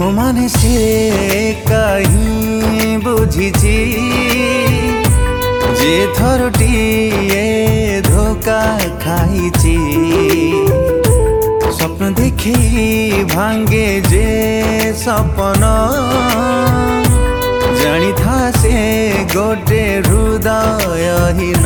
प्रेम माने से कहीं बुझीची जे थरटिए धोखा खाइची स्वप्न देखी भांगे जे सपन जानी था से गोटे हृदयहीन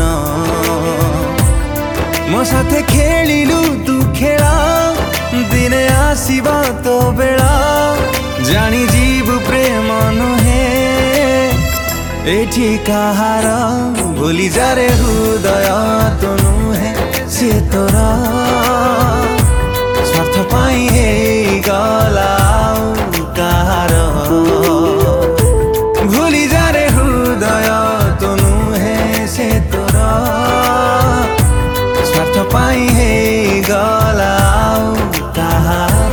मो साथे खेलिलु तू खेला दिने आसीबा तो बेला जानी जीव प्रेम नुहे एठी कहार भूली जा रे हृदय तो नुहे से तोरा स्वार्थ पाई हे गला कहार भूली जा रे हृदय तो नुहे से तोरा स्वार्थ पाई हे गला कहार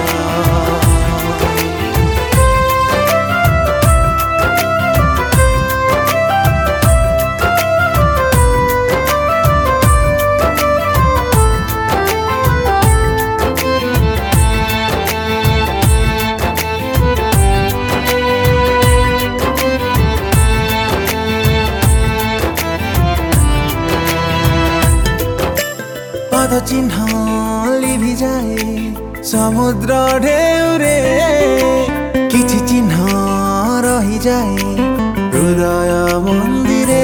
पद चिन्ह लिभि जाए समुद्र ढेउरे किछि चिन्ह रही जाए हृदय मन्दिरे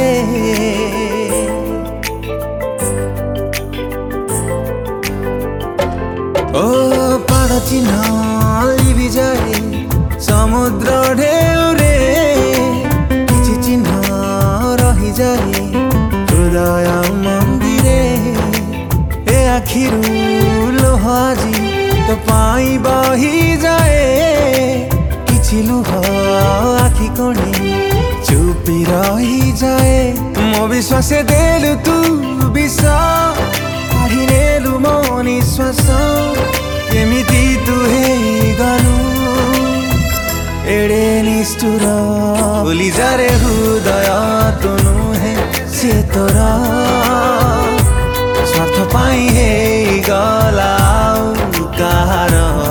ओ पद चिन्ह लिभि जाए समुद्र ढेउरे किछि चिन्ह रही जाए हृदय मन्दिरे आखिरु लुह आजी तो पाई बही जाए किछि लुह आखि कोणे चुपी रही जाए मो विश्वास देलु तू विष काढ़ी नेलु मो निश्वास केमिति तू हे गलु एड़े निष्ठुर भूली जा रे हृदय तो नुहे से तोरा स्वार्थ पाई हे गला कहार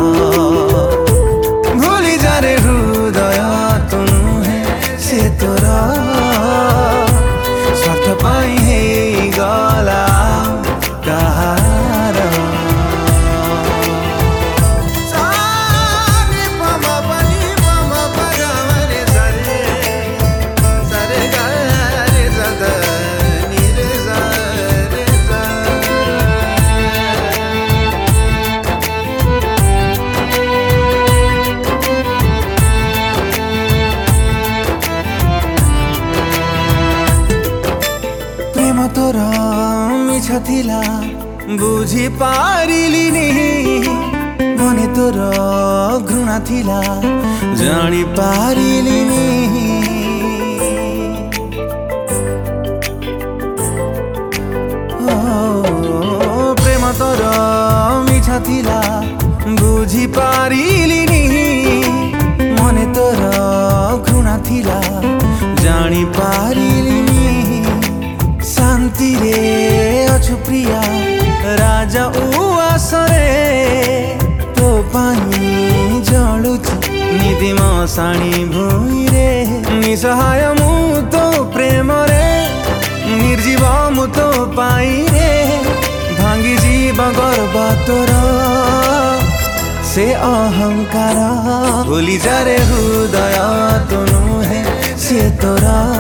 भूली जा रे हृदय तो नुहे से तोरा स्वार्थ पाई हे गला कहार तोर मिछ थिला बुझी पारिलिनी मने तोर घृणा थिला जानी पारिलिनी प्रेम तोर मिछ थिला बुझी पारिलिनी मने तोर घृणा थिला जानी पारिलिनी शांति रे अछु प्रिया राजा उआसरे तो पानी जलुची निधि मशाणी भूई रे निसहाय मु तो प्रेम रे निर्जीव मु तो पाई रे भांगी जीव गर्व तोर से अहंकार भूली जा रे हृदय तो नुहे से तोरा